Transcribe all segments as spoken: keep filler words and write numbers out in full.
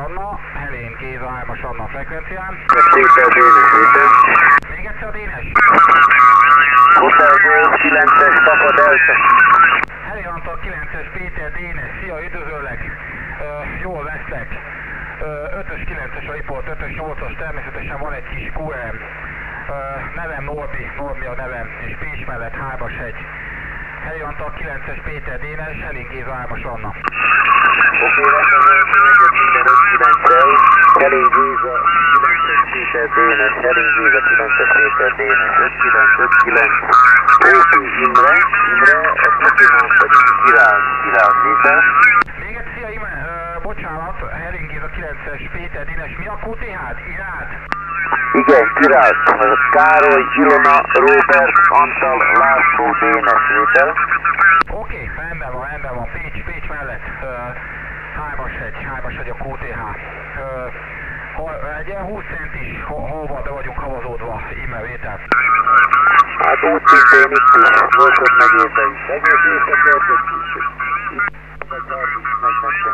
Anna, Helén Géza hármas Anna frekvencián. Péter Dénes, Péter. Még egyszer a Dénes. Hotel Golf kilences Papa Delta. Helén Antal kilences Péter Dénes, szia, üdvözöllek. Uh, jól vesztek. Uh, ötös kilences a riport, ötös nyolcas természetesen van egy kis kú em. Uh, nevem Norbi, Norbi a nevem, és Pécs mellett hármas hegy. Helén Antal kilences Péter Dénes, Helén Géza hármas Anna. Oké, rendben, minden öt kilenccel. Helén Géza kilences Péter Dénes, Helén Géza kilences Péter Dénes, öt kilenc, öt kilenc. Oké, Imre, Imre, a Pokimán pedig Király, Király Péter. Még egy szia, Ime, uh, bocsánat, Helén Géza kilences Péter Dénes, mi a kú té há-d? Irád? Igen, Király. Károly, Ilona, Robert, Antal, László, Dénes, Péter. Oké, okay, rendben van, rendben van, Pécs, Pécs mellett, uh, hármas hegy, hármas hegy a kú té há. Uh, ha, egy ilyen húsz centis holva, de vagyunk havazódva, íme vétel. Hát úgy szintén itt is, Volkod megyébe is. Egész éjszakörtök is. Itt meg harminc negyven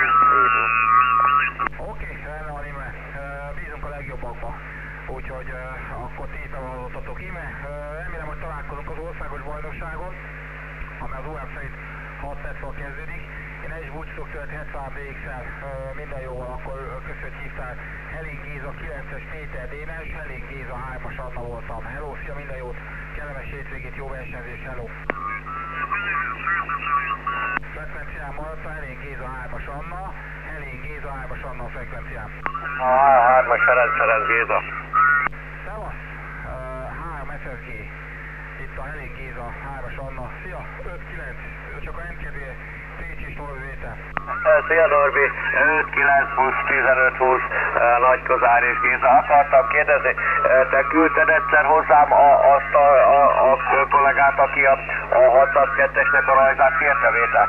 Oké, rendben van, íme. Uh, bízunk a legjobbakba. Úgyhogy uh, akkor ti bevallottatok, íme. Uh, remélem, hogy találkozunk az országos bajnokságon, ami az o em szerint hat perccel kezdődik. Én el is búcsúzok tőled hetvenhárom dé iksz-el, minden jóval, akkor köszönjük, hogy hívtál. Helén Géza kilences Péter Dénes, Helén Géza hármas Anna voltam. Hello, szia, minden jót, kellemes hétvégét, jó versenyzés, hello. Frekvencián maradt a Helén Géza hármas Anna, Helén Géza hármas Anna a frekvencián. A hármas Ferenc Ferenc Géza. Szevasz, három es es gé, itt a Helén Géza hármas Anna, szia, öt kilenc, csak a rendkedvér, Pécs és Norbi vétel. Szia Norbi, öt kilenc húsz tizenöt húsz Nagykozár és Géza. Akartam kérdezni, te küldted egyszer hozzám a, azt a, a, a kollégát, aki a, a hatszázkettesnek a rajzát kérte vétel?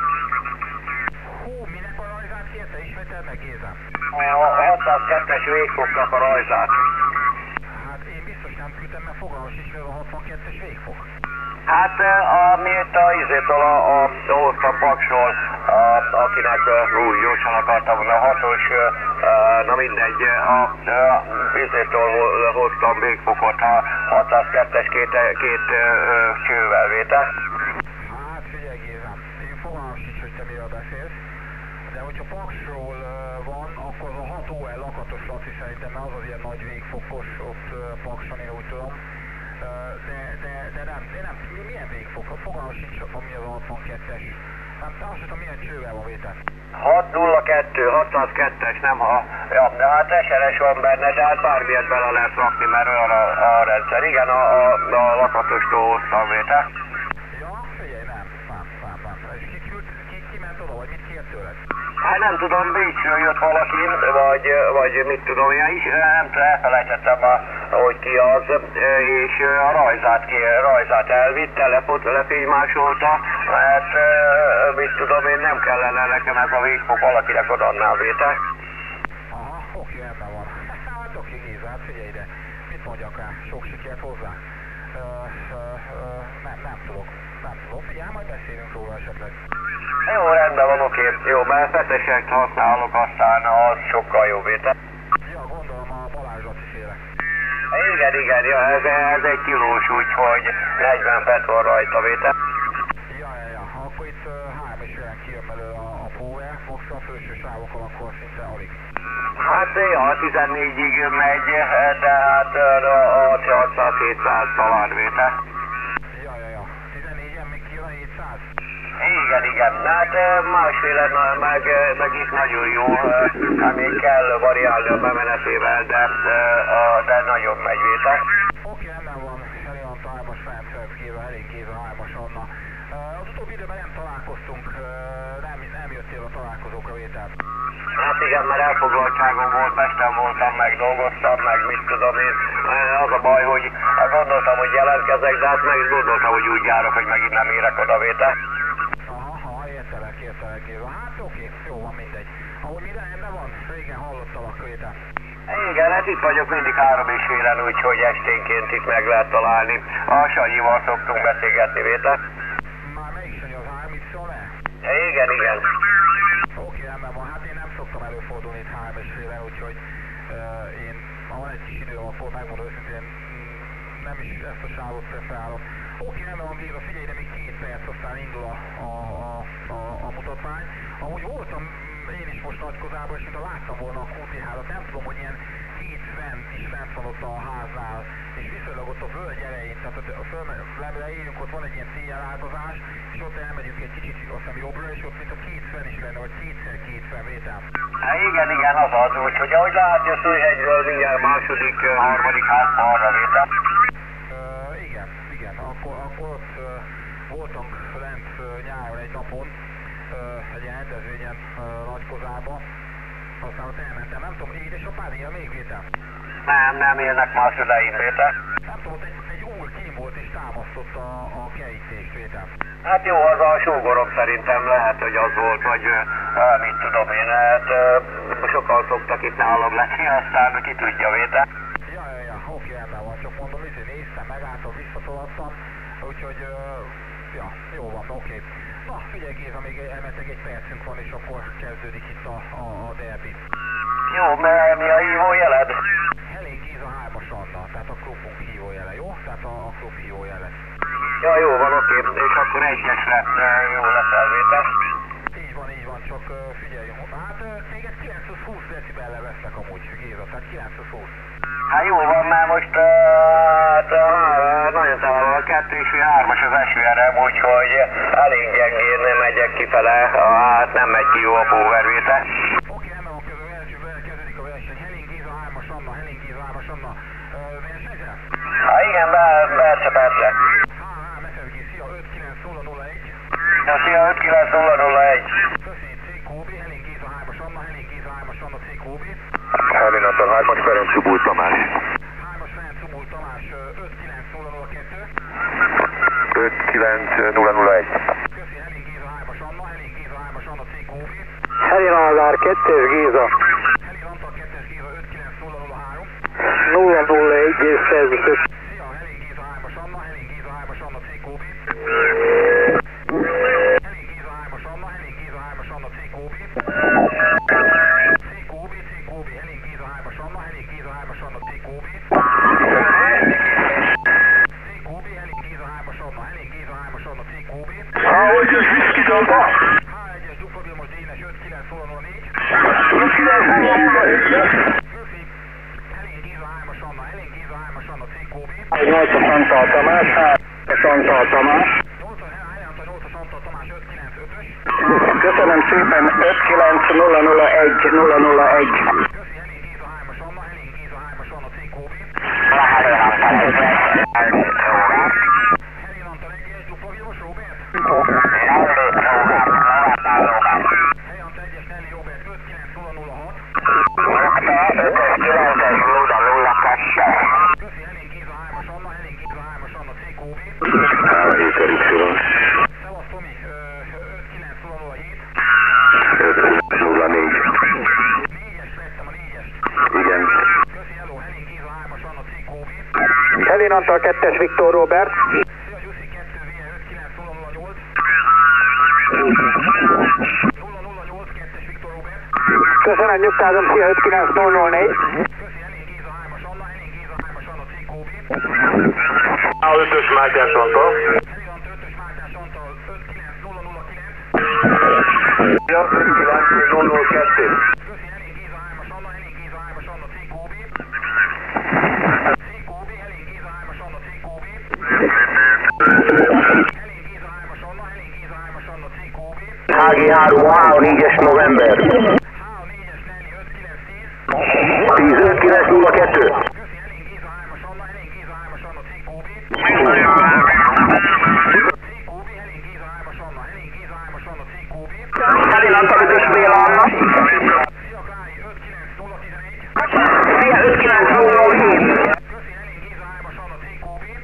Hú, minek a rajzát kérte? Ismételd meg, Géza. A hatszázkettes végfoknak a rajzát. Hát én biztos nem küldtem, mert fogalmas is, hogy a hatvankettes végfok. Hát amit a izétől a, a, a Paksról, a, akinek úgy gyorsan akartam, a hatos, na mindegy, a, a izétől hoztam végfokot, a hatszázkettes két, két csővel vétel. Hát figyelj, Gézám, én fogalmas is, hogy te miről beszélsz, de hogyha Paksról van, akkor az a hat o el lakatos Laci szerintem, mert az az ilyen nagy végfokos ott Pakson, én úgy tudom. De, de, de nem, de nem, milyen végfok? Fogalmas sincs, ami az a hatvankettes. Nem, de azt tudom, milyen csővel van vétel. hat nulla kettő, hatszázkettes, nem ha... Ja, de hát es er es van benne, de hát bármilyet bele lehet rakni, mert olyan a, a rendszer. Igen, a, a, a lakatostól hoztam vétel. Ja, figyelj, nem, nem, nem, nem. És ki, ki, ki ment oda, vagy mit kért tőled? Hát nem tudom, Bécsről jött valaki, vagy, vagy mit tudom, én is, nem tudom, elfelejtettem, a, hogy ki az, és a rajzát, ki, rajzát elvitt, telefot, lefénymásolta, mert mit tudom én, nem kellene nekem ez a végfok valakinek odaadná a vétel. Aha, oké, ebben van. Hát oké, Géza, hát figyelj ide, mit mondjak rá, sok sikert hozzá. Uh, uh, uh, nem, nem tudok, nem tudok, figyelj, majd beszélünk róla esetleg. Jó, rendben van, oké. Jó, mert feteseket használok, aztán az sokkal jobb vétel. Ja, gondolom a Balázs Laci féle. Igen, igen, ja, ez, ez egy kilós, úgyhogy negyven fett van rajta vétel. Ja, ja, ja, akkor itt uh, három és olyan kijön belőle a, a Power, most a felső sávokon akkor szinte alig. Hát ja, tizennégyig megy, de hát a hatszáz-hétszáz talán vétel. Ja, ja, ja, tizennégyen még kijön a hétszáz? Igen, igen, hát másféle meg, meg is nagyon jó, hát még kell variálni a bemenetével, de, de nagyon megy vétel. Oké, rendben van, Helén Antal hármas Ferenc Ferenc Géza, Helén Géza hármas Anna. Az utóbbi időben nem találkoztunk, nem, nem jöttél a találkozókra vétel. Hát igen, mert elfoglaltságom volt, Pesten voltam, meg dolgoztam, meg mit tudom én. Az a baj, hogy gondoltam, hogy jelentkezek, de hát meg gondoltam, hogy úgy járok, hogy megint nem érek oda vétel. Aha, aha, értelek, értelek, Géza. Hát oké, jó van, mindegy. Ahogy minden rendben van, régen hallottalak vétel. Igen, hát itt vagyok mindig három és félen, úgyhogy esténként itt meg lehet találni. A Sanyival szoktunk beszélgetni vétel. Már melyik Sanyi, az három iksz-on-e? Igen, igen. Oké, rendben van, hát én nem szoktam előfordulni itt három és félen, úgyhogy uh, én, ha van egy kis időm, akkor megmondom őszintén, nem is ezt a sávot preferálom. Oké, nem van Géza, figyelj, de még két perc, aztán indul a, a, a, a, a mutatvány. Amúgy voltam én is most Nagykozában, és mintha láttam volna a kú té há-ot, nem tudom, hogy ilyen hétven is fent van ott a háznál, és viszonylag ott a völgy elején, tehát a leérünk, ott van egy ilyen céljárátozás, és ott elmegyünk egy kicsit, azt hiszem jobbra, és ott mint a kétven is lenne, vagy kétszer kétven vétel. Há, igen, igen, az az, úgyhogy ahogy látja a Szújhegyről mindjárt második, harmadik házba arra vétel. Uh, igen, igen, akkor, akkor ott uh, voltunk lent uh, nyáron egy napon, uh, egy ilyen rendezvényen uh, Nagykozában, aztán ott elmentem, nem tudom, édesapád él még vétel? Nem, nem élnek már szüleim vétel. Nem tudom, ott egy, egy úr kim volt és támasztott a, a kerítést vétel. Hát jó, az a sógorom szerintem lehet, hogy az volt, vagy uh, mit tudom én, hát uh, sokan szoktak itt nálam lenni, aztán ki tudja vétel. Ja, ja, ja, oké, ebben van, csak mondom, hogy néztem, megálltam, visszatolattam, úgyhogy, uh, ja, jó van, oké. Na, figyelj Géza, még emetleg egy percünk van, és akkor kezdődik itt a, a, a derbi. Jó, mert mi a hívójeled? Helén Géza hármas Anna, tehát a klubunk hívójele, jó? Tehát a, a klub hívójele. Ja, jó van, oké, és akkor egyes lett, jó lesz elvétel. Így van, így van, csak uh, figyelj, hát uh, téged kilencszázhúsz decibellel vesznek amúgy, Géza, tehát kilencszázhúsz. Hát jó van, mert most uh, hát, uh, nagyon távol a kettő és hármas az esőerem, úgyhogy elég gyengén megyek kifele, hát nem megy ki jó a powervétel. Oké, nem van közül, elsőben kezdődik a verseny. Helén Géza hármas Anna, Helén Géza hármas Anna. Uh, versenyzel? Hát igen, persze, persze. há há, Meszevgi, szia, öt kilenc nulla nulla egy. Ja, szia, öt kilenc nulla nulla egy. Köszi, cé kú bé, Helén Géza hármas Anna, Helén Géza hármas Anna, cé kú bé. Helén Antal, hármas Ferenc Subúj Tamás. hármas Ferenc Subúj Tamás, öt kilenc nulla nulla kettő. öt kilenc nulla nulla egy. Köszi, Helén Géza hármas Anna, Helén Géza hármas Anna, cé kú bé. Helén Antal, kettes Géza. Helén Antal, kettes Géza, öt kilenc nulla nulla három. nulla nulla egy és szerviszös. Szia, Helén Géza hármas Anna, Helén Géza hármas Anna, cé kú bé. Helén Géza hármas Anna, Helén Géza hármas Anna, cé kú bé. cé kú bé, cé kú bé, Helén Géza hármas Anna, Helén Géza hármas Anna, cé kú bé. cé kú bé, Helén Géza hármas Anna, Helén Géza hármas Anna, cé kú bé. Ahogy ez viszki Damba? há egyes dupla Vilmos Dénes, öt kilenc nulla nulla négy. öt kilenc nulla nulla egy. Köszi. Helén Géza hármas Anna, Helén Géza hármas Anna, cé kú bé. nyolcas Antal Tamás, hármas Antal Tamás. nyolcas, Helén Antal, nyolcas Antal Tamás, öt kilenc ötös. Köszönöm szépen, öt kilenc nulla nulla egy nulla nulla egy. Köszi, Helén Géza hármas Anna, Helén Géza hármas Anna, cé kú bé. Helén Antal, egyes dupla Vilmos Robert. Helén Antal, egyes Nelly Robert, öt kilenc nulla nulla hat. Köszi, Helén Géza hármas Anna, Helén Géza hármas Anna, cé kú bé. Szevasz Tomi, öt kilenc nulla nulla hét. öt nulla négy. négyes vettem a négyest. Igen. Köszi, hello, Helén Géza hármas Anna, cé kú bé. Helén Antal kettes Viktor Robert. Szia Gyuszi, kettő vé öt kilenc nulla nulla nyolc. nulla nulla nyolc, kettes Viktor Robert. Köszönöm, nyugtázom, szia, öt kilenc nulla nulla négy. Köszi, Helén Géza hármas Anna, Helén Géza hármas Anna, cé kú bé. A ötös Mátyás Antal. Helén Antal, ötös Mátyás Antal, öt kilenc nulla nulla kilenc. Ja, öt kilenc nulla nulla kettő. Köszi, Helén Géza hármas Anna, Helén Géza hármas Anna, cé kú bé. cé kú bé, Helén Géza hármas Anna, cé kú bé. Helén Géza hármas Anna, Helén Géza hármas Anna, cé kú bé. há gé három, há négyes November. há négyes Nelly, öt kilenc tíz. tíz öt kilenc nulla kettő. Köszi, Helén Géza hármas Anna, Helén Géza hármas Anna, cé kú bé. cé kú bé, Helén Géza hármas Anna, Helén Géza hármas Anna, cé kú bé. Helén Antal ötös Béla Anna. Szia Klári, öt kilenc nulla tizenegy. Szia, öt kilenc nulla nulla hét. Köszi, Helén Géza hármas Anna, cé kú bé.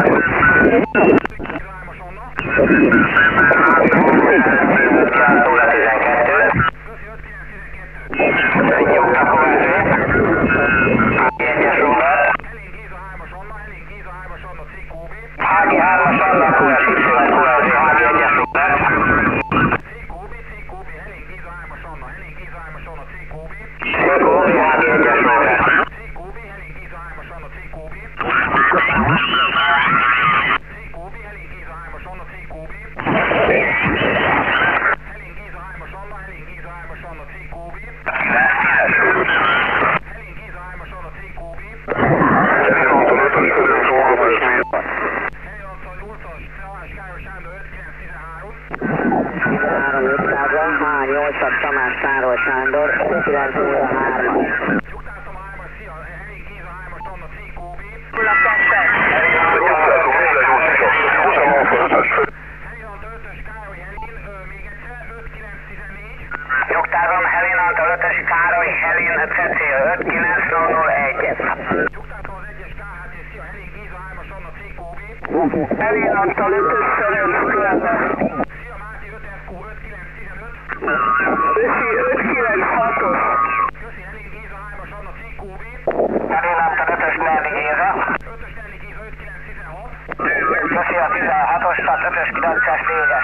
Géza hármas Anna. nyolcas Tamás Száról Sándor, kilenc nulla három. Nyugtátom a hármas, szia, Henning Géza hármas, Anna C Q B. nulla kettes. Henning Antal ötös, Károly Helin, még egyszer, öt kilenc tizennégy. Nyugtázom, Helin Antal ötös, Károly Helin, Cecil, öt kilenc nulla nulla egy. Nyugtátom az egyes K H T, szia, Henning Géza hármas, Anna C Q B. Helin Antal ötös, Ferenc, Klemmer. Szia, Máté öt F Q, öt kilenc tizenöt. Ösi, öt kilenc hatos. Köszi, Henning Géza hármas, Anna C Q B. Helin Antal ötös, Nelly Géza. ötös Nelly Géza, öt kilenc tizenhat. Köszi a tizenhatos, tehát ötös, kilences, négyes.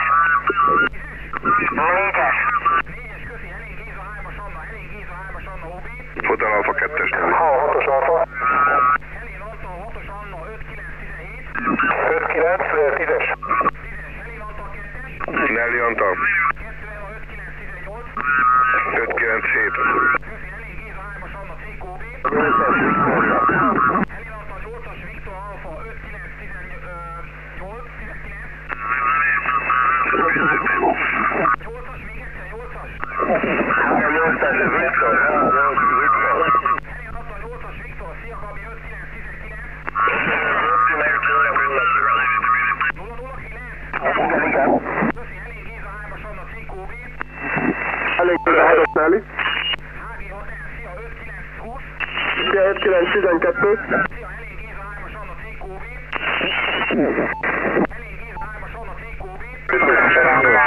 Négyes. négyes, köszi, Henning Géza hármas, Anna, Henning Géza hármas, Anna O B. Hotel Alfa kettes Nelly. Ha, hatos alfa. Helin Antal hatos, Anna, öt kilenc tizenhét. öt kilenc, tízes. tízes, Helin Antal kettes. Nelly Antal. kettő Ella, öt kilenc tizennyolc. öt kilenc hét. Köszi, Henning Géza hármas, Anna C Q B. nyolcas, Viktória. Helin Antal nyolcas, Viktor Alfa, öt kilenc tizennyolc, tizenkilenc. nyolcas, még egyszer, nyolcas. nyolcas, Viktor. Helin Antal nyolcas, Viktor, szia Gabi, öt kilenc tizenkilenc. nulla nulla kilenc. Köszi, Helin Géza hármas, Anna C Q B. Elég hatos Nelly. H G hat N, szia, öt kilenc húsz. öt kilenc tizenkettő. Szia, Helin Géza hármas, Anna C Q B. Helin Géza hármas, Anna C Q B. Helin Géza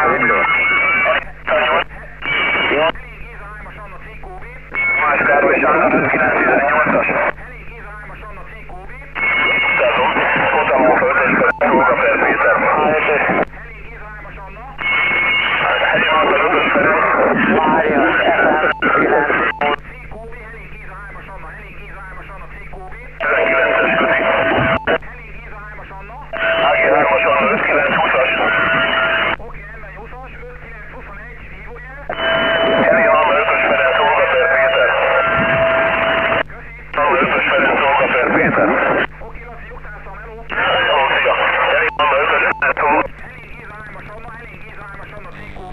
hármas, Anna C Q B. Más Károly Sándor, öt kilenc tizennyolcas. Helin Géza hármas, Anna C Q B. Hotel Alfa ötös, Róga Per Péter. Helin Géza hármas, Anna. Helin Antal ötös, Ferenc. Mária, kilenc. C Q B, Helin Géza hármas, Anna, Helin Géza hármas, Anna C Q B. öt kilences közi. Helin Géza hármas, Anna. H G hármas Anna, öt kilenc húszas. Oké, ember huszas, öt kilenc huszonegy, hívójel. Helin Anna ötös, Ferenc, Róga Per Péter. Köszi. Anna ötös, Ferenc, Róga Per Péter. Oké, Laci, nyugtáztam, hello. Hello, szia. Helin Anna ötös, Ferenc, Róga. Helin Géza hármas, Anna, Helin Géza hármas, Anna C Q B.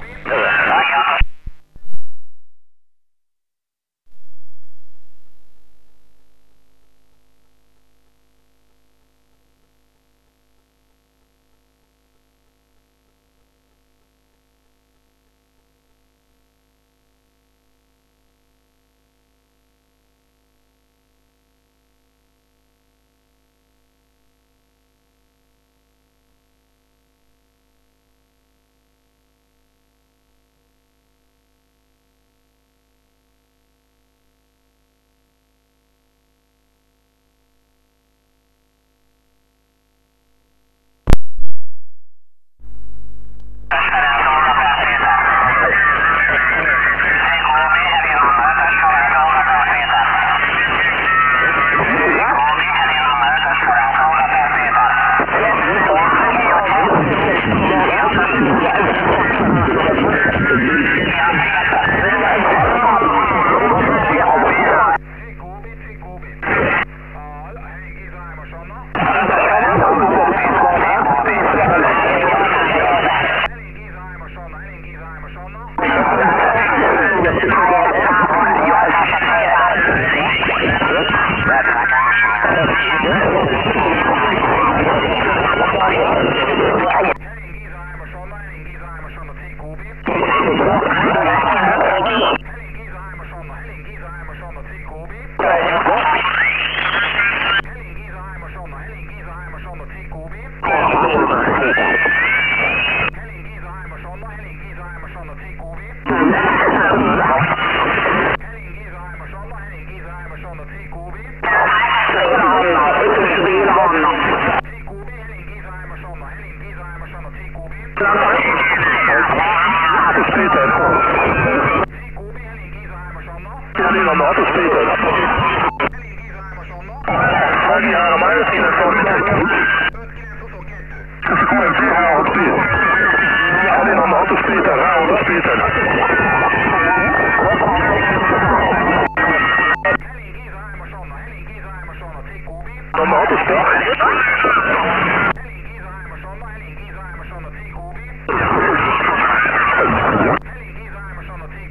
Helling Géza hármas Anna C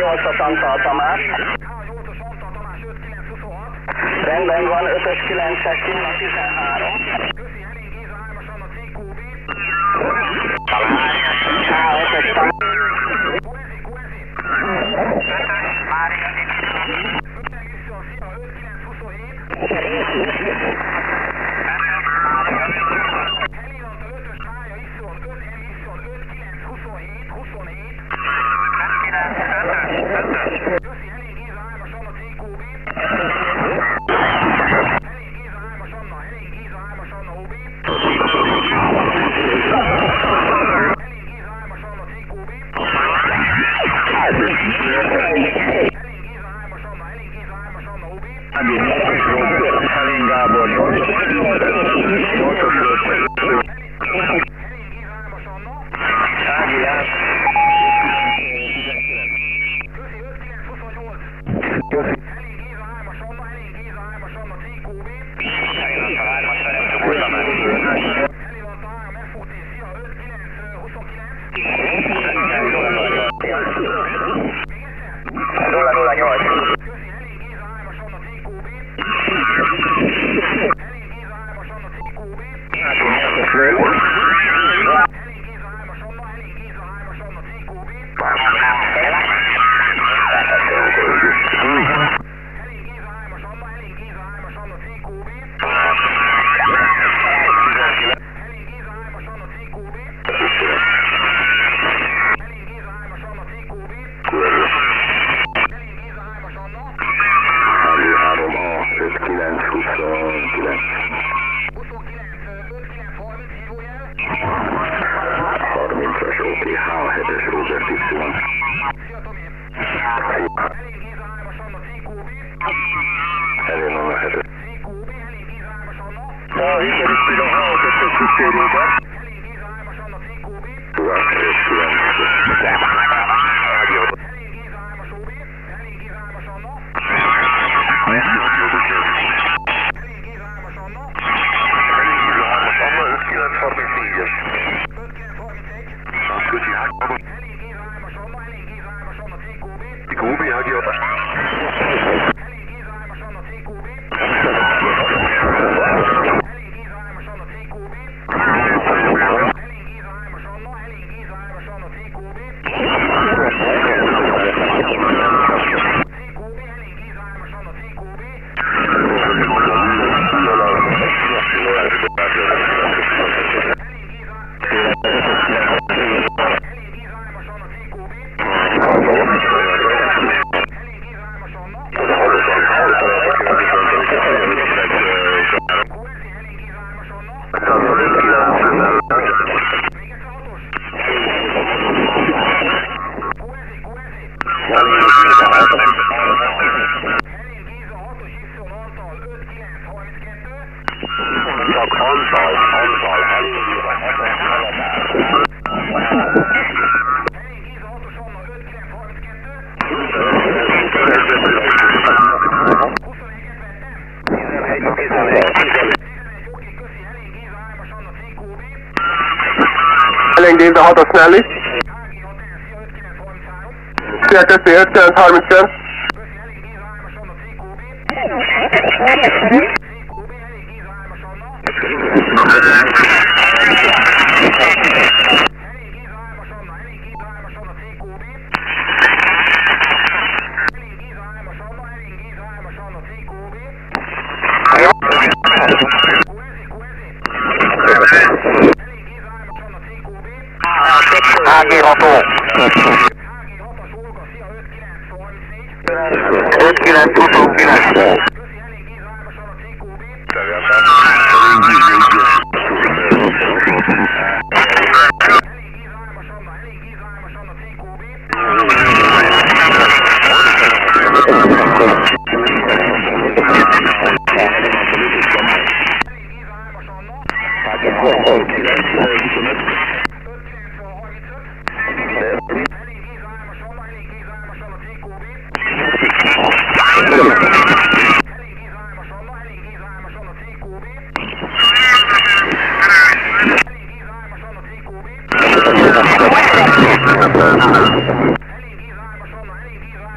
nyolcas Antal Tamás. há nyolcas Antal Tamás öt kilenc huszonhat. Rendben van, ötös kilences nulla tizenhárom. Köszi, Henning Géza, hármas Anna cé kú bé. há ötös Tamás. Kuezi, Kuezi. Mária. Öten Mission, szia, öt kilenc huszonhét. Henning Antal ötös Mája, Mission, öt M Mission, öt kilenc huszonhét, huszonhét. Köszi, Henning Géza, hármas Anna cé kú bé. Henning Géza, hármas Anna, Henning Géza, hármas Anna ó bé. Henning Géza, hármas Anna cé kú bé. Henning Géza, hármas Anna, Henning Géza, hármas Anna ó bé. Helén Gábor, nyolcas Henning Géza, hármas Anna. Ágiás. Köszi, öt kilenc huszonnyolc. Köszi. Henning Géza, hármas Anna, Henning Géza, hármas Anna cé kú bé. Henning Antal hármas, szeretjük újra meg. Henning Antal három, F-Fúti, szia, öt kilenc huszonkilenc. Még egyszer? nulla nulla nyolc. Köszi, Henning Géza, hármas Anna cé kú bé. Henning Géza, hármas Anna cé kú bé. Henning Géza, hármas Anna, Henning Géza, hármas Anna cé kú bé. Henning Géza, hármas Anna, Henning Géza, hármas Anna cé kú bé. Henning Géza, hármas Anna cé kú bé. Henning Géza, hármas Anna cé kú bé. Henning Géza, hármas Anna. három A, öt kilenc huszonkilenc. huszonkilenc, öt kilenc harminc, hívójel. harmincas, oké, H hetes, Robert Y. Szia Tomi. Henning Géza, hármas Anna cé kú bé. Helén Anna hetes. cé kú bé, Henning Géza, hármas Anna. A historikus a H kettes tisztérőbe. Henning Géza, hármas Anna cé kú bé. Tudás, öt kilenc. Henning Géza, hármas ó bé. Henning Géza, hármas Anna. Henning Géza, hármas Anna. Anna, öt kilenc harmincnégyes. öt kilenc harmincegy. Köszi, Ági. Henning Géza, hármas Anna, Henning Géza, hármas Anna cé kú bé. Góbi, Ági. Henning Géza, hármas Anna cé kú bé. Henning Géza, hármas Anna cé kú bé. Henning Géza, hármas Anna, Henning Géza, hármas Anna cé kú bé. cé kú bé, Henning Géza, hármas Anna cé kú bé. Henning Géza, hármas Anna cé kú bé. Henning Géza, hármas Anna. Kuezi, Henning Géza, hármas Anna. Még egyszer hatos. Kuezi, Kuezi. Henning Géza, hatos Mission Antal, öt kilenc harminckettő. Csak Antal, Antal, Helén Géza, hetes haladás. Henning Géza, hatos Anna, öt kilenc harminckettő. huszonegy vettem. tizenegy, tizenegy. tizenegy, oké, köszi, Henning Géza, hármas Anna cé kú bé. Helén Géza, hatos Nelly. Hági hat el, szia, öt kilenc harminchárom. Szia, köszi, öt kilenc harminckettő. Köszi, Henning Géza, hármas Anna cé kú bé. cé kú bé, Henning Géza, hármas Anna. Henning Géza, hármas Anna, Henning Géza, hármas Anna cé kú bé. Henning Géza, hármas Anna, Henning Géza, hármas Anna cé kú bé. Kuezi, Kuezi. Henning Géza, hármas Anna cé kú bé. Ági ható. Hági hatas Olga, szia, öt kilenc harmincnégy. öt kilenc huszonkilenc. Köszi, Henning Géza, hármas Anna cé kú bé. Henning Géza, hármas Anna, Henning Géza, hármas Anna cé kú bé. Henning Géza, hármas Anna, Henning Géza, hármas Anna cé kú bé.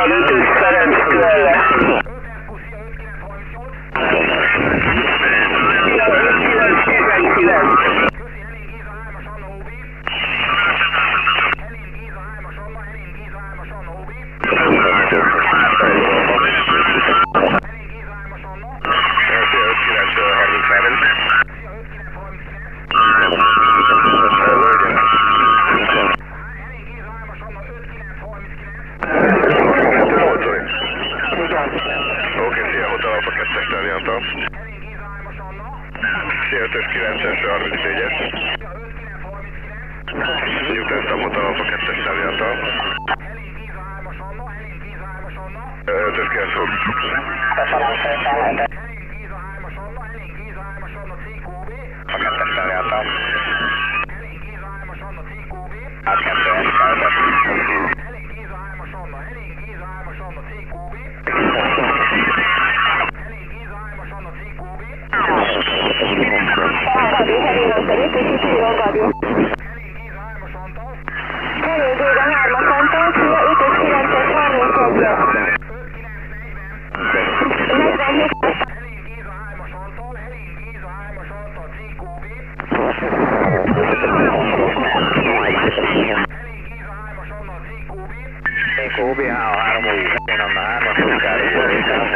van, ötös Ferenc tőle. öt kilenc tizenkilenc. Oké, szia, Hotel Alfa kettes Tárjánta. Szia, ötös kilences, harmincnégyes. Newton Hotel Alfa kettes Tárjánta. ötös kilenc fog. A kettes Tárjánta. Hát kettes Tárjánta. Kóbi három ó, én anna hármas munkára volt.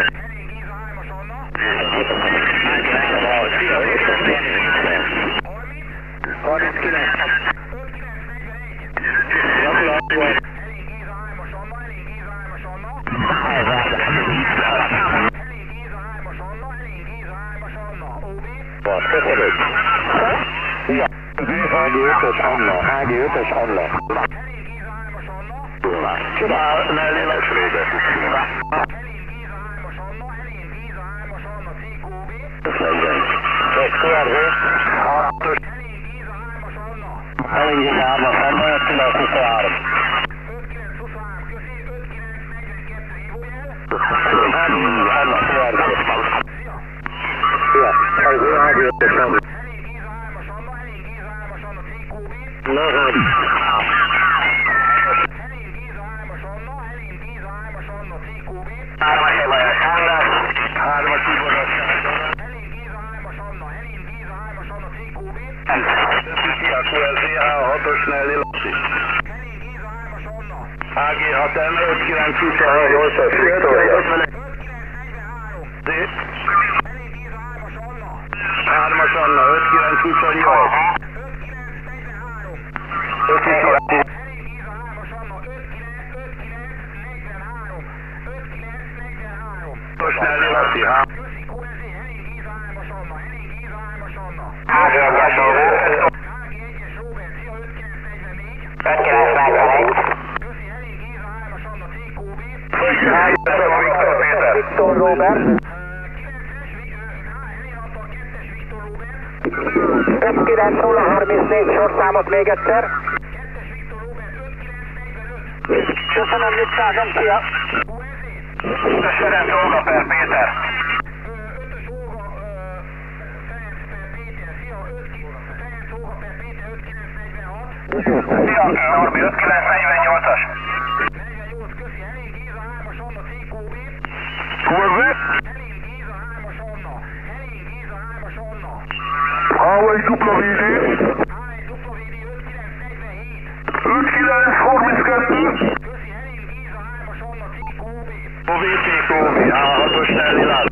harminckilenc. Gratulálok. há gé ötös Anna, há gé ötös Anna. Csodál, mellé lesz rébe. ké er vé, hatos. Elég hármas Anna, öt kilenc huszonhárom. Anna, ké er vé. Szia, ez há gé ötös Anna. Nagyon. Hármas Evajas Anna, hármas Ivajas Anna. Szia, ké er zé, hatos Nelly Laci. há gé hat em, öt kilenc huszonhárom. nyolcas Viktória. hármas Anna, öt kilenc huszonnyolc. öt kilenc hatos Nelly Laci, há. Hágyagas Robert. öt kilenc negyvenegy. Viktor Robert. öt kilenc nulla harmincnégy sorszámot még egyszer. Köszönöm, Littázom, szia! ötös Ferenc Olga per Péter. Szia, Norbi, öt kilenc negyvennyolcas. Forvet? Hávai dupla vé dé? öt kilenc harminckettő. A vé té Kóbi, há hatos Nelly Laci.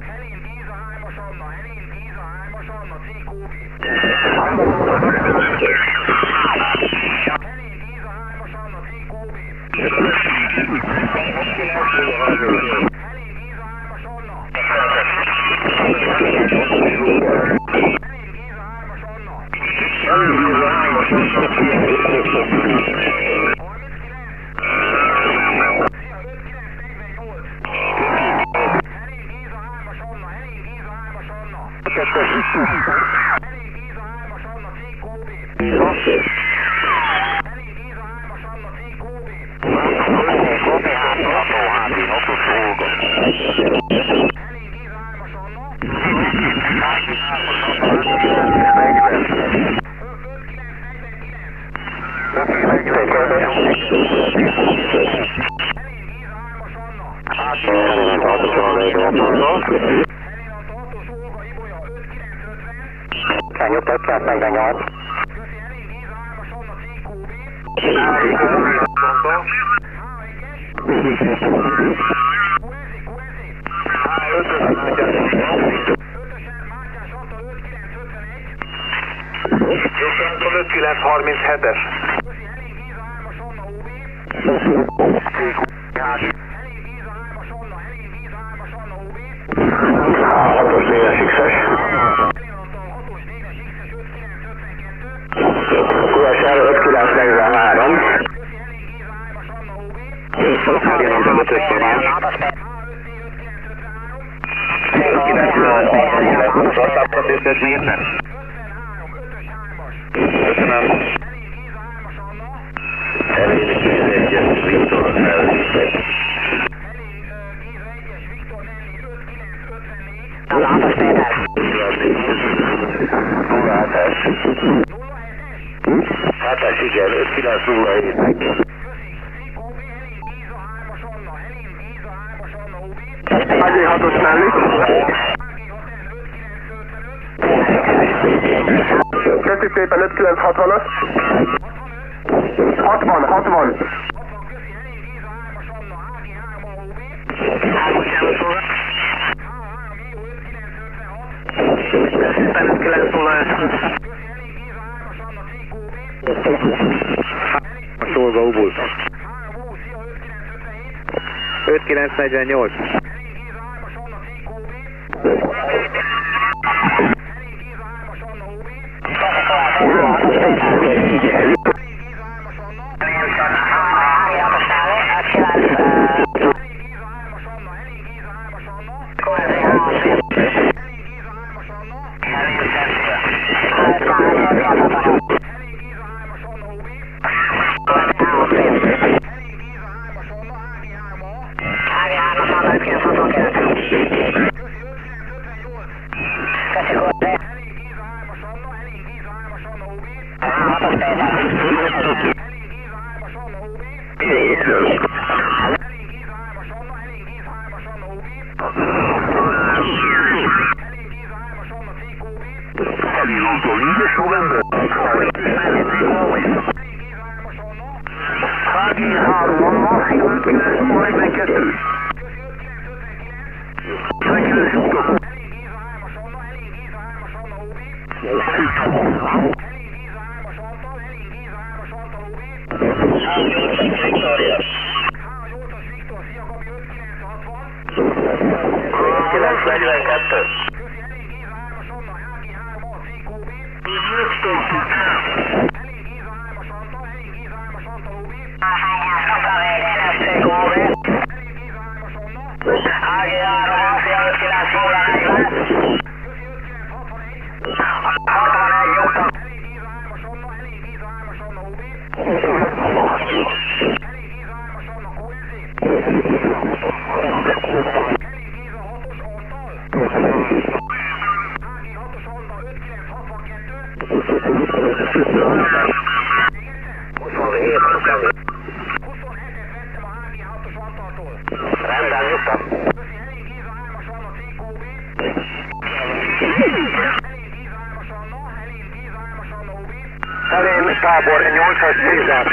Nyugtat kétszáznegyvennyolc. öt kilenc harminchetes. hatos négyes X-es. Kulasár öt kilenc negyvenhárom. Eljelentem ötös szomás. öt kilenc harminc, rosszabb összes négyet. Köszönöm. Elég tizenegyes Viktor elvétek. Látos Péter. nulla hetes. hetes igen, öt kilenc nulla hét. Ágyi hatos mellé. Köszi szépen öt kilenc hatvanas. hatvan, hatvan. öt kilenc nulla öt. A Solga Ubul. öt kilenc negyvennyolc. Tábor nyolcas tízes.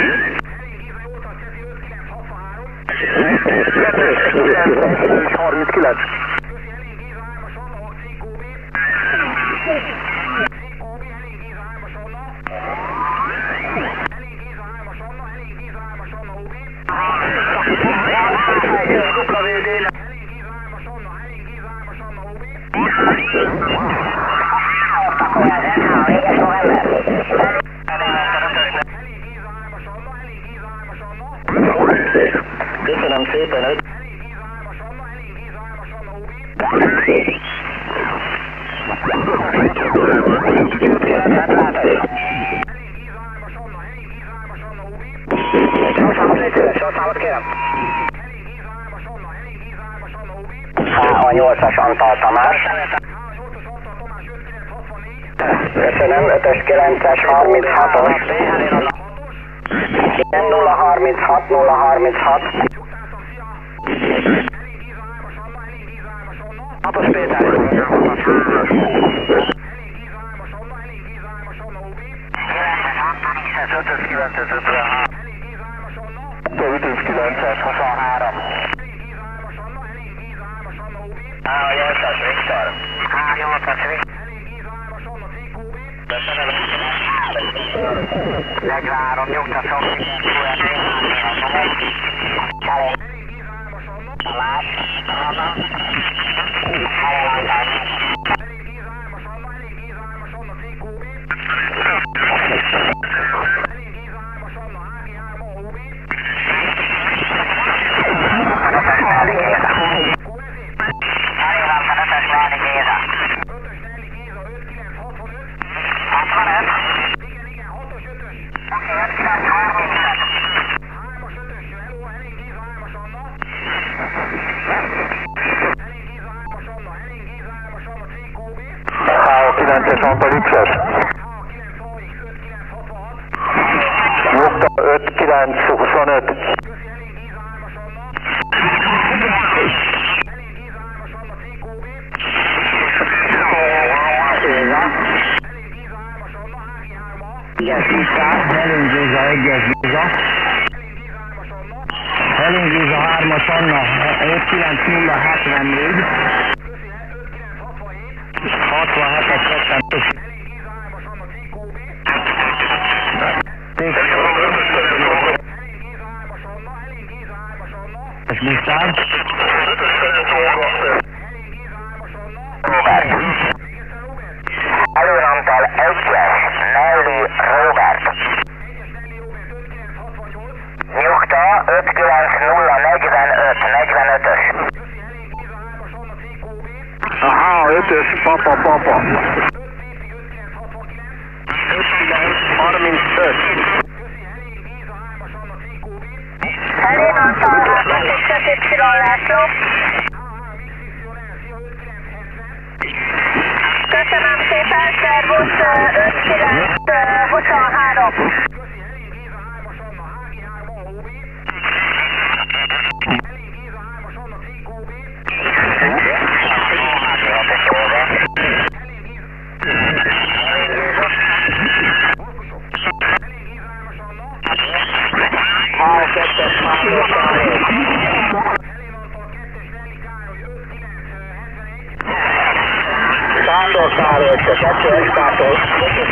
harminckilenc. Köszönöm szépen, öt. Sorszámot kérem. A nyolcas Antal Tamás. Köszönöm, ötös kilences harminchatos. nulla harminchat nulla harminchat. hatos Péter. Elég Giza hármas Anna, elég Giza hármas Anna, ó bé. ötös kilencszázötvenhárom. Elég Giza hármas Anna. ötös kilencszázhuszonhárom. Elég Giza hármas Anna, elég Giza hármas Anna, ó bé. Á nyolcas Viktor. Á nyolcas Viktor. Elég Giza hármas Anna, cé kú bé. negyvenhárom nyugtatom. Elég Giza hármas Anna. Lát. Elég Giza hármas Anna, elég Giza hármas Anna, cé kú bé. Elég Giza hármas Anna, há gé három, ó bé. ötös Lányi Géza. ötös Nelly Géza, öt kilenc hatvanöt. hatvanöt. Igen, igen, hatos ötös. Oké, öt kilenc harmincöt. hármas ötös, hello, elég Géza hármas Anna. Elég Géza hármas Anna, elég Géza hármas Anna, cé kú bé. há kilences Antal X-es. há kilenc há iksz, öt kilenc hatvanhat. Nyugta öt kilenc huszonöt. Köszi, elég Géza hármas Anna. Elég Géza hármas Anna, cé kú bé. Elég Géza hármas Anna, há gé három. egyes Krisztán, Helén Géza, egyes Géza. Elég Géza hármas Anna. Helén Géza, hármas Anna, öt kilenc nulla hetvennégy. Köszi, öt kilenc hatvanhét. hatvanhetes hetvenöt. Elég Géza hármas Anna, cé kú bé. Elég Géza hármas Anna, elég Géza hármas Anna. Krisztán. Elég Géza hármas Anna. Robert. Még egyszer Robert. Előnamtal egyes Nelly Robert. egyes Nelly Robert, öt kilenc hatvannyolc. Nyugta öt kilenc nulla negyvenöt, negyvenötös. Köszi, elég Géza hármas Anna, cé kú bé. há ötös Papa Papa. öt Pépi, öt kilenc hatvankilenc. öt kilenc harmincöt. Köszi, elég Géza hármas Anna, cé kú bé. Helén Antal, hármas X öt Y László. há három iksz ipszilon el, szia, öt kilenc hetven. Köszönöm szépen, szervusz, öt kilenc huszonhárom. Köszi, elég Géza hármas Anna, há gé három, ó bé. Elég Géza hármas Anna, cé kú bé. Elég Géza. Orkosok. Elég Géza hármas Anna. há kettes Mándor Károly. Helén Antal, kettes Nelly Károly, öt kilenc hetvenegy. Sándor Károly, kettő Eszkától. Kettes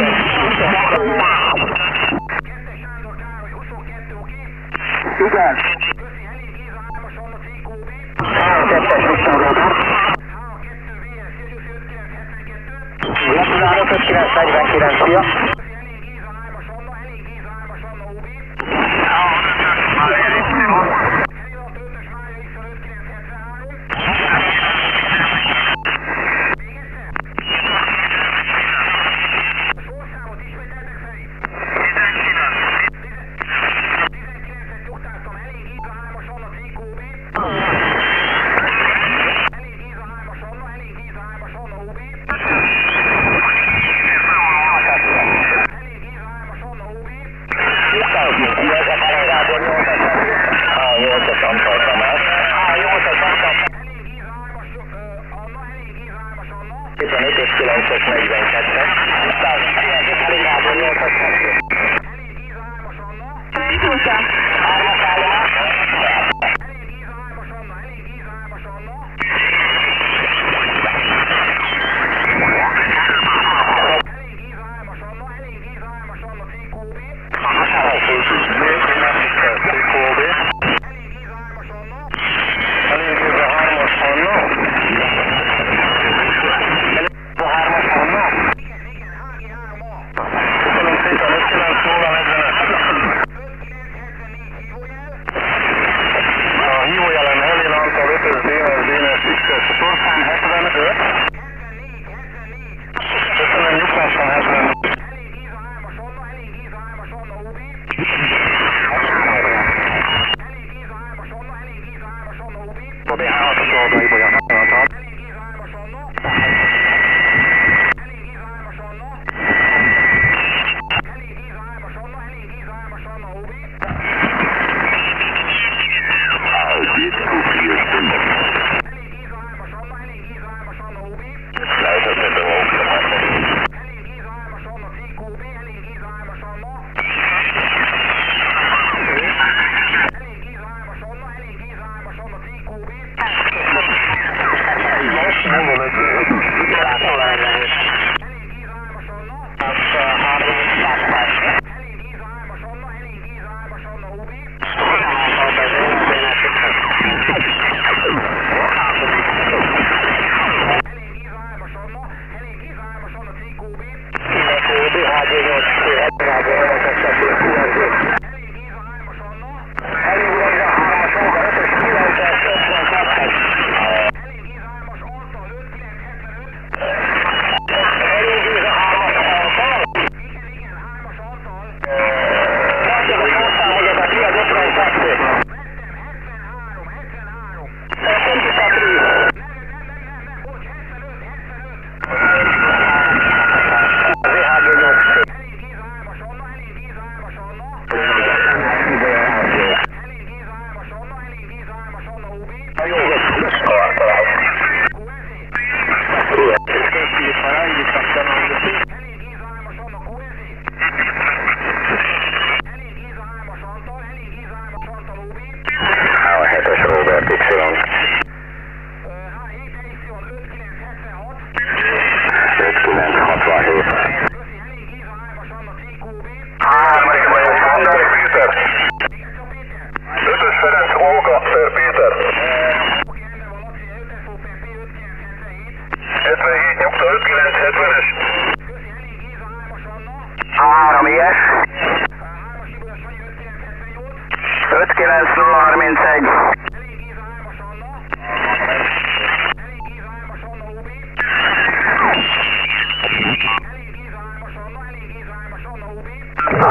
Sándor Károly, huszonkettő, oké? Igen. Köszi, elég Géza hármas Anna, cé kú bé. há kettes Viktor Robert. há kettő vé es, Szirjusz, öt kilenc hetvenkettő. Gratulálok, öt kilenc negyvenkilenc, szia. Köszi, elég Géza hármas Anna, elég Géza hármas Anna, ó bé. Helén Antal, ötös Mária X öt kilenc hetvenhárom. Még egyszer. A sorszámot ismételtek szerint. tizenkilencet nyugtáztam, elég Géza hármas Anna, cé kú bé. Elég Géza hármas Anna, elég Géza hármas Anna, ó bé. Elég Géza hármas Anna, ó bé. há nyolcas Antal Tamás. há nyolcas Antal. Elég Géza hármas ö, Anna, elég Géza hármas Anna. tizenötös kilences negyvenkettes. Elég Gábor nyolcas kettő. Elég Géza hármas Anna. hármas állomás. Elég Géza hármas Anna, elég Géza hármas Anna. Elég Géza hármas Anna, elég Géza hármas Anna, cé kú bé. Elég Géza hármas Anna. Elég Géza hármas Anna. hármas Anna. Igen, igen, há gé három á. Köszönöm szépen, öt kilenc nulla negyvenöt. öt kilenc hetvennégy hívójel. A hívójelen Helén Antal ötös Dénes Dénes X-es Szorszám hetvenöt. hetvennégy, hetvennégy. Köszönöm, nyugtásan hetvenöt. Elég Géza hármas Anna, elég Géza hármas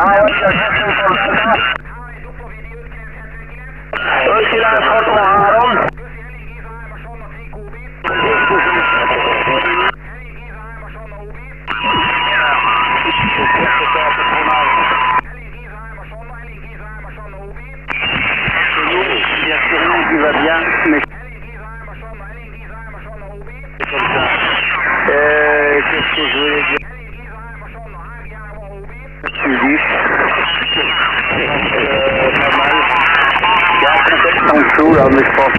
ötkilenc hatvanhárom. Sura, mich vor.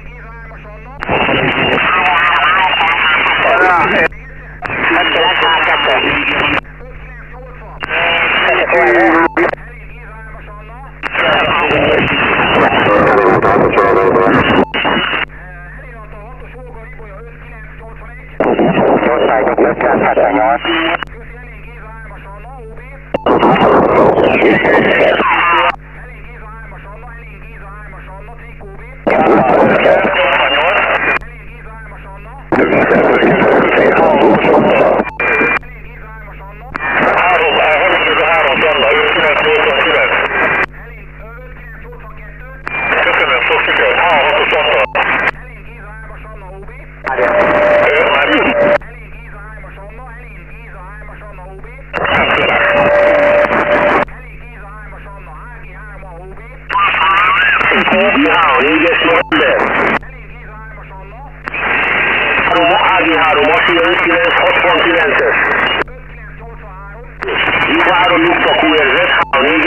Ági három, Masi ötkilenc hatvankilences. I három nyugta Q R Z, három négy.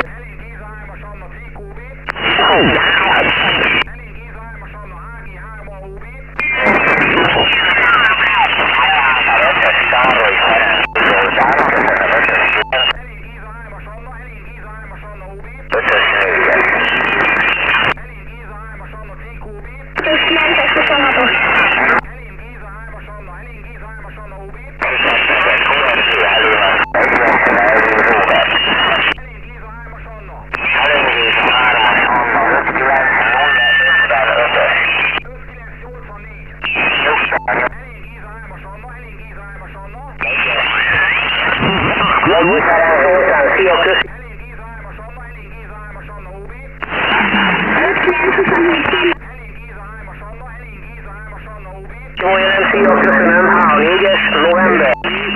Jó jelentem, köszönöm, három négyes, november.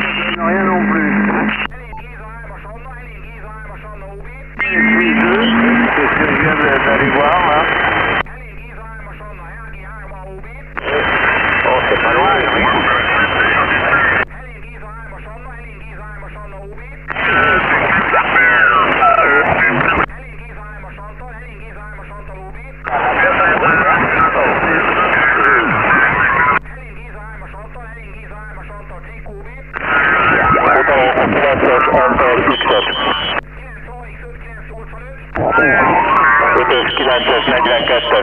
ötös negyvenkettes.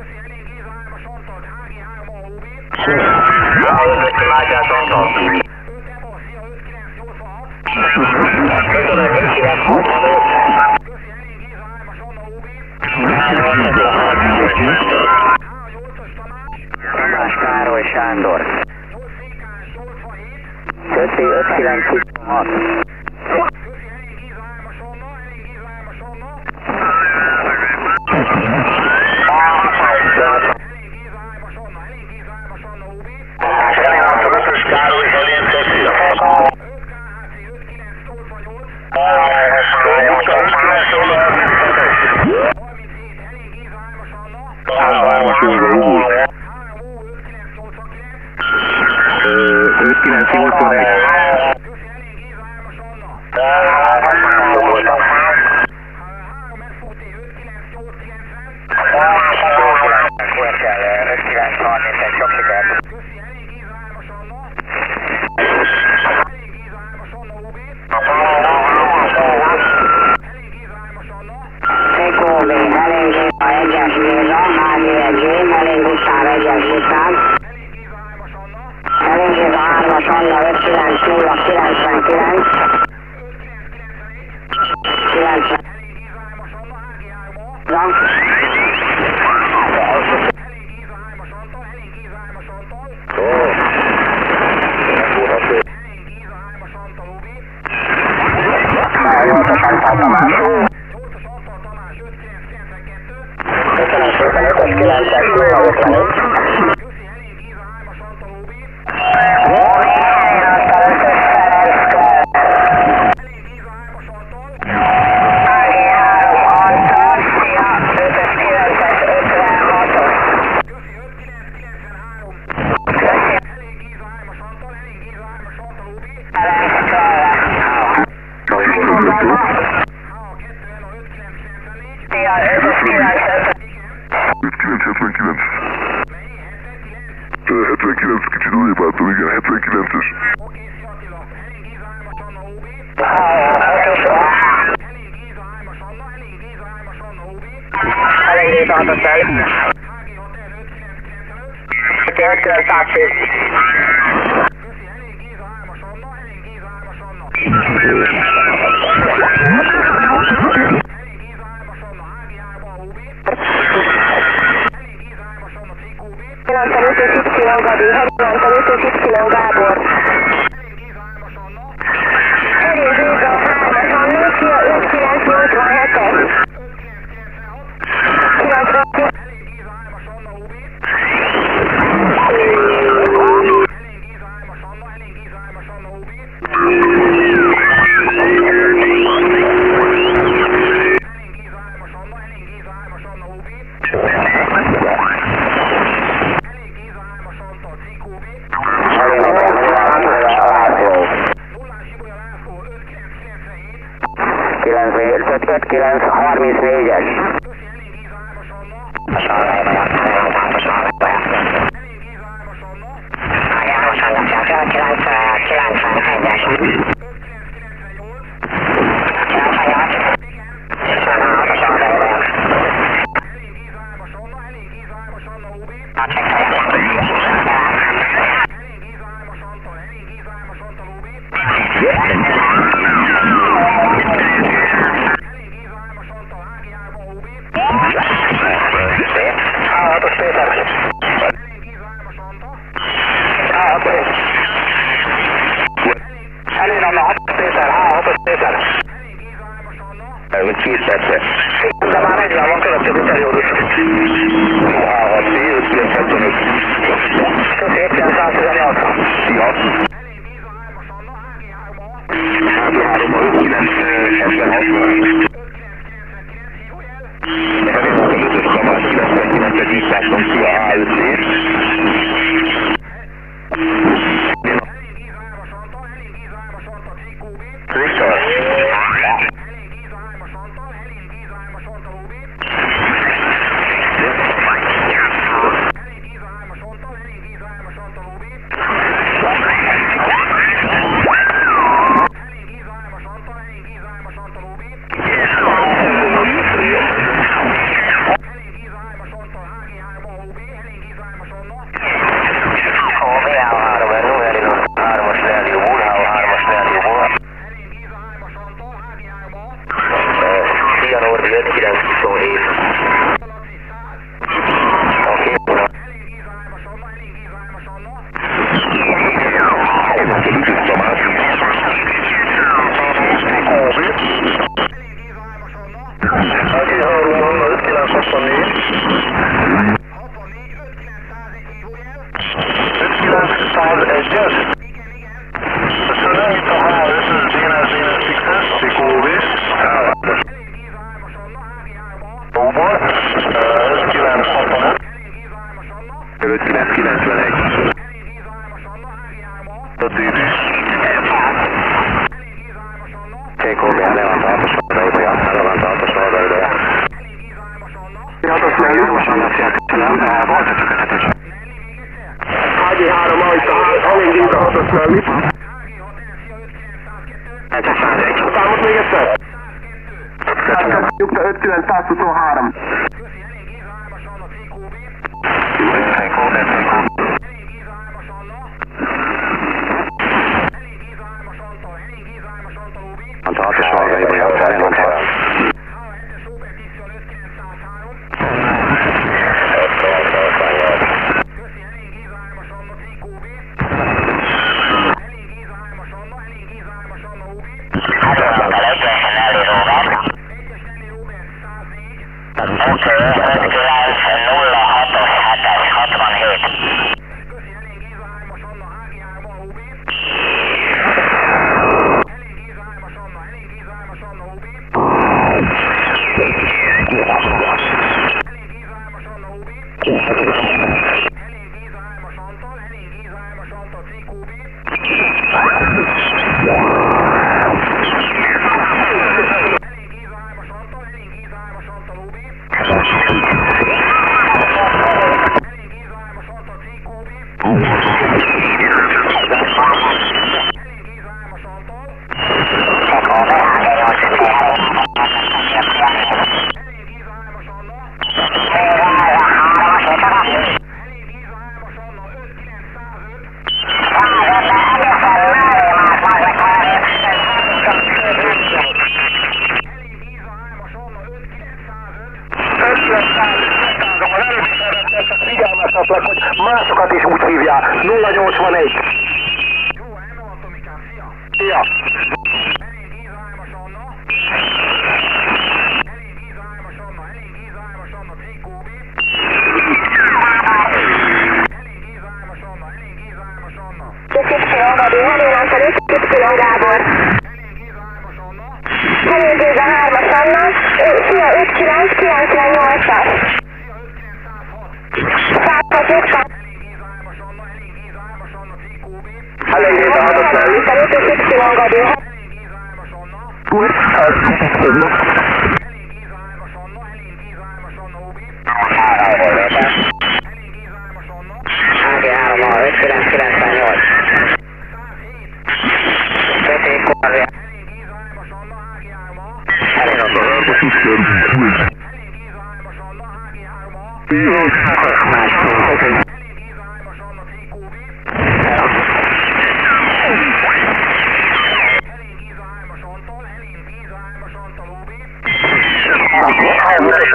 Látját Antal. Köszönöm, ötkilenc hatvanöt. Tamás Károly Sándor. Köszi ötkilenc huszonhat. ötkilenc nyolcvanegy. ötkilenc harmincegy, sok sikert. Tekó B, Helén a egyes Géza, Mázi egy G, Helén Gusztáv egyes Gusztáv. Helén Géza hármas Anna ötkilenc nulla kilencvenkilenc. kilencven. Jó, kilences, nulla ötvenöt. Köszi, elég Giza, hármas Antal ó bé. Óbi, helyén adta ötös Ferenc. Elég Giza, hármas Antal. á gé három Antal, szia, ötös kilences ötvenhatos. Köszi, öt kilenc kilencvenhárom. Köszi. Elég Giza, hármas Antal, elég Giza, hármas Antal ó bé. Ferenc Csarra. Megoldalma. Há a kettő el a öt kilenc kilencvennégy. Szia, ötös kilenc ötven. Igen. ötvenkilenc hetvenkilenc. Mennyi? hetvenkilenc? hetvenkilenc, kicsit odébb álltam, igen, hetvenkilences. Oké, szia Attila. Elég Giza, hármas Anna ó bé. ötös Elég Giza, hármas Anna, elég Giza, hármas Anna ó bé. Elég Giza, hatos el. há gé hat el öt kilenc kilencvenöt. öt kilenc száztíz. Köszi, elég Giza, hármas Anna, elég Giza, hármas Anna. Elég Giza, hármas Anna, há gé három ó bé. Elég Giza, hármas Anna, cikk ó bé. kilencvenötös Y Gabi, kilencvenötös Y Gábor. Elég Giza, hármas Anna. Elég Giza, hármas Anna, szia, öt kilenc nyolcvanhetes. öt kilenc kilencvenhat. kilencvenhat. Elég Giza, hármas Anna ó bé. Elég Giza, hármas Anna, elég Giza, hármas Anna ó bé. Elég Giza, hármas Anna, elég Giza, hármas Anna ó bé. Elég Giza, hármas Antal, cikk ó bé. Nullás Ibolya László, öt kilenc kilencvenhét. kilencvenhét, öt kilenc harmincnégyes. Köszi, elég Giza, hármas Anna. Elég Giza, hármas Anna. János Anna, kilencvenegyes. öt kilenc kilencvennyolc. kilencvennyolc. Igen. kilencvenhat. Elég Giza, hármas Anna, elég Giza, hármas Anna ó bé. Elég Giza, hármas Antal, elég Giza, hármas Antal ó bé. Elég Giza, hármas Antal, há gé három ó bé. hatos Péter. Elég Giza, hármas Antal. Elég Anna, hatos Péter, hatos Péter. Elég Giza, hármas Anna. Elég két percre. De már negyven van következő periódus. há hat C, öt kilenc hetvenöt. Köszi, öt kilenc száztizennyolc. Szia. Elég Giza, hármas Anna, há gé három A. há gé három, öt kilenc hetvenhat. öt kilenc kilencvenkilenc, hívj el. Elég ötös Tamás, kilencvenkilences visszástom, szia, há öt C. Elég Giza, hármas Antal, elég Giza, hármas Antal, cikk ó bé. Köszönöm. Elég Giza, hármas Antal, elég Giza, hármas Antal ó bé. Elég Giza, hármas Antal, elég Giza, hármas Antal ó bé. Elég Giza, hármas Antal, elég Giza, hármas Antal ó bé. Elég Giza, hármas Antal, há gé három ó bé, elég Giza, hármas Anna. ó bé három, Numerino, hármas Leádió úr, hármas Leádió úr. Elég Giza, hármas Antal, há gé három A. Szia Norbi, öt kilenc huszonhét. Laci, száz. Oké, uram. Elég Giza, hármas Anna, elég Giza, hármas Anna. Ötös Tamás. Elég Giza, hármas Anna. há gé három, öt kilenc hatvannégy. hatvannégy, öt kilenc százegy, hívj el. öt kilenc százegyes. Igen, igen. Köszönöm, itt a há ötös Zéner Zéner Fixes, Szikóvé. Elég Giza, hármas Anna, há gé három A. Jóból. öt kilenc hatvanöt. Elég Giza, hármas Anna. öt kilenc kilencvenegy. Elég Giza, hármas Anna, há gé három A. öt Dédis. Elég Giza, hármas Anna. Székóvé, Levant, hatos oldalja, Levant, hatos oldalja. Elég Giza, hármas Anna. Hatos Leádió, hármas Anna, szia, köszönöm. Volt csak ötös. Nelli, még egyszer. há gé három, elég Giza, hatos Nelli. há gé hat el, szia, öt kilenc százkettő. ötös százegy. Számot még egyszer? százkettő. Nyugta öt kilenc százhuszonhárom. Köszi, elég Giza, hármas Anna, cikk ó bé. Székóvé, Székóvé. Elég Giza, hármas Anna. Elég Giza, hármas Antal, elég Giza, hármas Antal ó bé. Mondta hatos oldalja, Levant, Levant. há hetes Robert Tisztől, öt kilenc száz három. Köszi, elég Giza, hármas Anna, cikk ó bé. Elég Giza, hármas Anna, elég Giza, hármas Anna ó bé. egyes Nelly Robert. Egyes Nelly Robert, száznégy. Oké, öt kilenc nulla hat Az előbbi szervezet csak figyelmeztetlek, hogy másokat is úgy hívják. nulla nyolcvanegy. Jó, rendben van, Tomikám, szia! Szia! Elég Géza hármas Anna. Elég Géza hármas Anna, elég Géza hármas Anna, té kó bé. Elég Géza hármas Anna, elég Géza hármas Anna. Y, Vadó, Helélántal Y, Gábor. Elég Géza hármas Anna. Helén Géza hármas Anna, szia öt kilenc kilencvennyolcas. Szia, öt kilenc száz hat. száz hat nyugta. Elég Géza hármas Anna, elég Géza hármas Anna, té kó bé. Elég Géza hármas Anna. Helélántal Y, Vadó. Elég Géza hármas Anna. Elég Géza hármas Anna, elég Géza hármas Anna, ó bé. Elég Géza hármas Anna. há gé három A öt kilenc kilencvennyolc. száz hét. Köték Korvia. Elég Géza hármas Anna, há gé három A. Helélántal. Elég Géza hármas Anna, há gé három A. Elég Géza hármas Anna, té kó bé. Elég Géza hármas Antal, elég Géza hármas Antal, ó bé. há hatos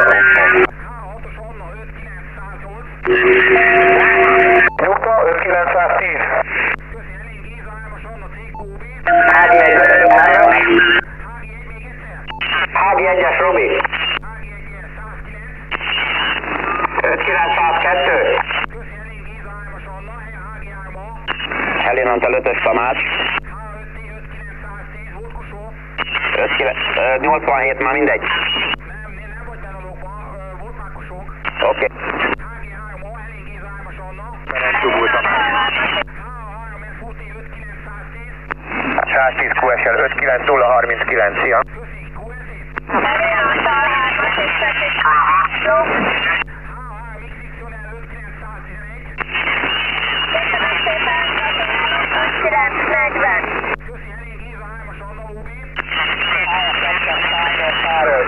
Anna, öt kilenc száz nyolc. Nyugta, öt kilenc száz tíz. Köszi, elég Géza hármas Anna, té kó bé. há gé egy há gé egy még egyszer. há gé egyes Robi. há gé egy száz kilenc. öt kilenc száz kettő. Köszi, elég Géza hármas Anna, há gé három A. Helélántal ötös Tamás. há öt té öt kilenc száz tíz, volt Kosó. nyolcvanhét már mindegy. Nem, nem, nem vagy elalókba, volt már Kosók. Oké. há gé három A, elég Géza hármas Anna. Dugultam. há három ef o té öt kilenc száz tíz. száz tíz kú es el öt kilenc nulla harminckilenc. Szia! Köszi, kú es é. Helélántal hármas és kötik. há három iksz iksz öt kilenc száz tizenegy. Köszönöm szépen, öt kilenc negyven. Köszi, elég Géza hármas Anna, ó bé. Há kettő es ká öt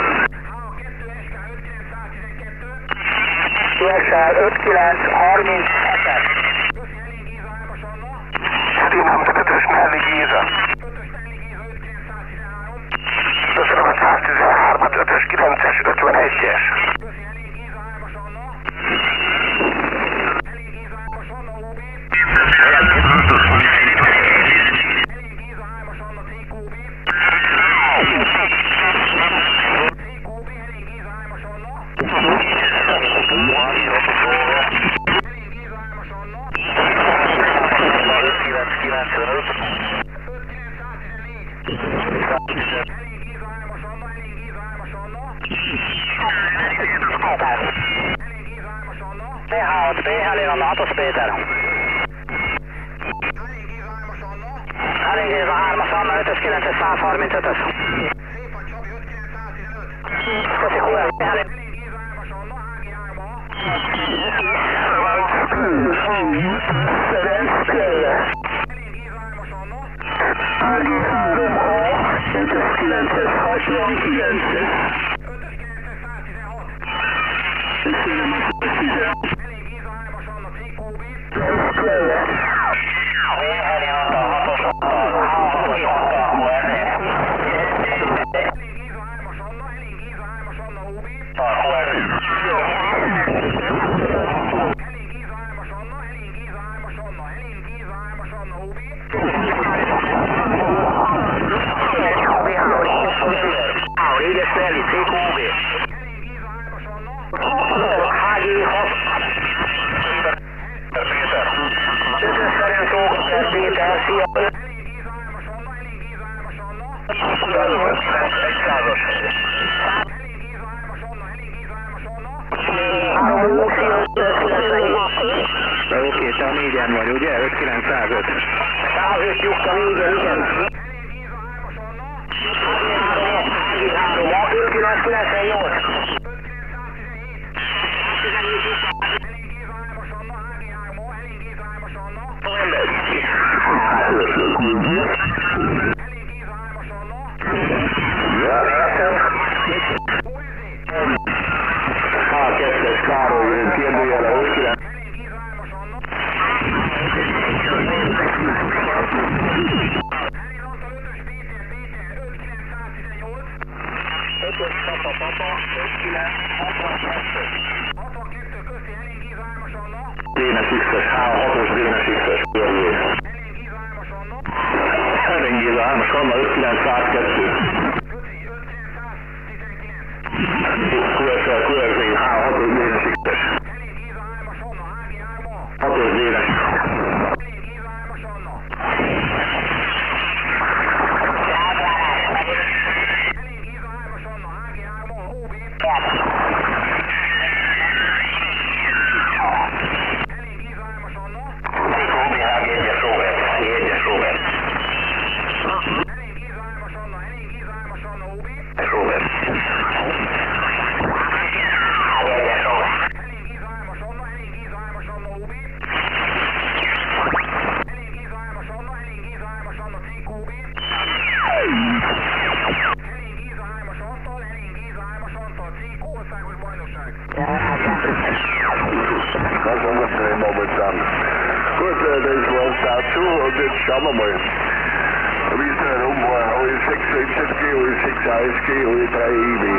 kilenc száz tizenkettő. kú es el öt kilenc harminchat. Köszi, elég Géza hármas Anna. Helélántal ötös Nelli Géza. ötös elég Géza öt kilenc száz tizenhárom. Köszönöm a száztizenhármat, ötös kilences ötvenegyes. Köszi, elég Géza hármas Anna. Elég Géza hármas Anna, ó bé. Elég Géza hármas Anna, té kó bé. té kó bé, elég Géza hármas Anna. Elég Géza hármas Anna. öt kilenc kilencvenöt. öt kilenc száz tizennégy. Elég Géza hármas Anna, elég Géza hármas Anna. Elég Géza hármas Anna. té há hat bé, Helélántal hatos Péter. Elég Géza hármas Anna. Elég Géza hármas Anna, ötös kilences száz harmincötös. Szép vagy Csabi, öt kilenc száz tizenöt. Köszi kú es bé, Helélántal. Elég Géza hármas Anna, há gé három A. Elég Géza hármas Anna. ötös kilences hatvankilences. ötös kilences száz tizenhat. Elég Géza hármas Anna, té kó bé. Helélántal hatos Antal, há hatos Antal, kú es é. Elég Géza hármas Anna, elég Géza hármas Anna, ó bé. kú es é. Elég Géza hármas Anna, elég Géza hármas Anna, elég Géza hármas Anna, ó bé. négyes Nelli, té kó bé. Elég Géza hármas Anna. há gé hat. ötös szerint Ógster Péter, szia. Elég Géza hármas Anna, elég Géza hármas Anna. egy százas. Elég Géza hármas Anna, elég Géza hármas Anna. három húsz, öt kilencvenhét. Oké, te a négyen vagy, ugye? öt kilenc száz öt. száz öt nyugta, igen, igen. Elég Géza hármas Anna. há gé három, há gé három, öt kilenc kilencvennyolc. öt kilenc száz tizenhét. Elég Géza hármas Anna, há gé három A, elég Géza hármas Anna. Elég Géza hármas Anna. há kettes Károly, kérdőjele öt kilenc. Elég Géza hármas Anna. Elég ötös Papa Papa, ötvenkilenc, hatvankettő. hatvankettő közti Helén Giza Álmos Anna. Dénes X-es, H hatos Dénes X-es, jövő. Helén Giza Álmos Anna. Helén Giza Álmos Anna, ötvenkilenc száz kettő. Közi ötvenkilenc száz tizenkilenc. kú es el, kú es bé, H hatos Dénes X-es. Helén Giza Álmos Anna, H G Álma. hatos Dénes. Helén Giza Álmos Anna. Helén Giza Álmos Anna, H G Álma, ó bé. Helén Giza Álmos Anna. ó bé há gé egyes Robert, egyes Robert. Helén Giza Álmos Anna, Helén Giza Álmos Anna, ó bé. Robert. egyes Robert. Helén Giza Álmos Anna, Helén Giza Álmos Anna, ó bé. Helén Giza Álmos Anna, Helén Giza Álmos Anna, cikk, ó bé. Helén Giza Álmos Antal, Helén Giza Álmos Antal, cikk, országos bajnokság. Dat is ongeveer momentan. Goed, uh, deze man staat toe, op dit jammer mooi. Wie is er om? Hoe is six, six, six, hoe is six, I S K, hoe is drie,